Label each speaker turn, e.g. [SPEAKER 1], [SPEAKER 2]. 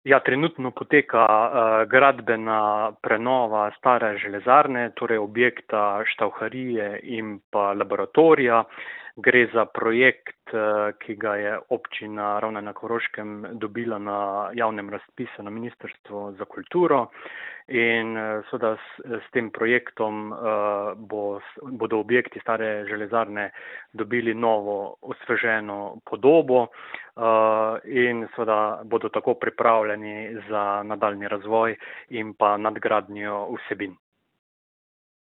[SPEAKER 1] Ja, trenutno poteka gradbena prenova stare železarne, torej objekta štauharije in pa laboratorija. Gre za projekt, ki ga je občina Ravne na Koroškem dobila na javnem razpisu na Ministrstvu za kulturo. In seveda s tem projektom bodo objekti stare železarne dobili novo osveženo podobo in seveda bodo tako pripravljeni za nadaljnji razvoj in pa nadgradnjo vsebin.